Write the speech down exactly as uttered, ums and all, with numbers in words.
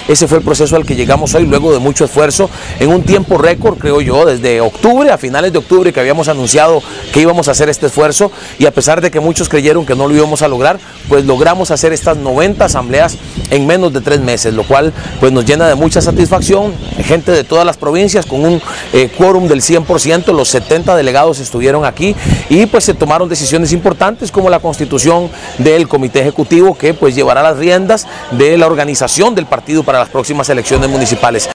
ese fue el proceso al que llegamos hoy, luego de mucho esfuerzo, en un tiempo récord, creo yo, desde octubre, a finales de octubre, que habíamos anunciado que íbamos a hacer este esfuerzo, y a pesar de que muchos creyeron que no lo íbamos a lograr, pues logramos hacer estas noventa asambleas en menos de tres meses, lo cual pues nos llena de mucha satisfacción. Gente de todas las provincias con un eh, quórum del cien por ciento, los setenta delegados estuvieron aquí y pues se tomaron decisiones importantes como la constitución del comité ejecutivo que pues llevará las riendas de la organización del partido para las próximas elecciones municipales.